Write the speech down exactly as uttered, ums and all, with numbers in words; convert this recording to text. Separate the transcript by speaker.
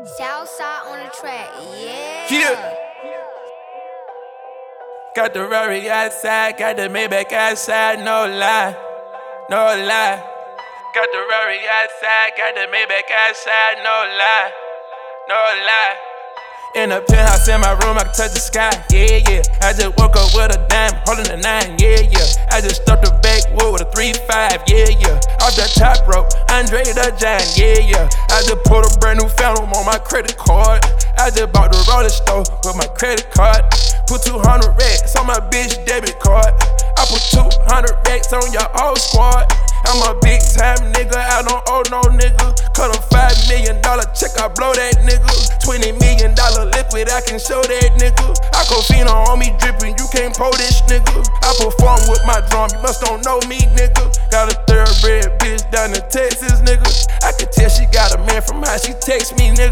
Speaker 1: Southside on the track, yeah.
Speaker 2: Yeah. Got the Rari outside, got the Maybach outside, no lie, no lie. Got the Rari outside, got the Maybach outside, no lie, no lie. In a penthouse in my room, I can touch the sky, yeah, yeah. I just woke up with a dime, holding a nine, yeah, yeah. I just stuffed the backwood with a three five, yeah, yeah. Off the top rope, Andre the Giant, yeah, yeah. I just put a brand new Phantom on my credit card. I just bought the roller store with my credit card. Put two hundred racks on my bitch debit card. I put two hundred racks on your whole squad. I'm a big time nigga, I don't owe no nigga. Cut a five million dollar check, I blow that nigga. Twenty million dollar liquid, I can show that nigga. Aquafina on me dripping, you can't pull this nigga. I perform with my drum, you must don't know me, nigga. Got a thoroughbred bitch down in Texas, nigga. I can tell she got a man from how she text me, nigga.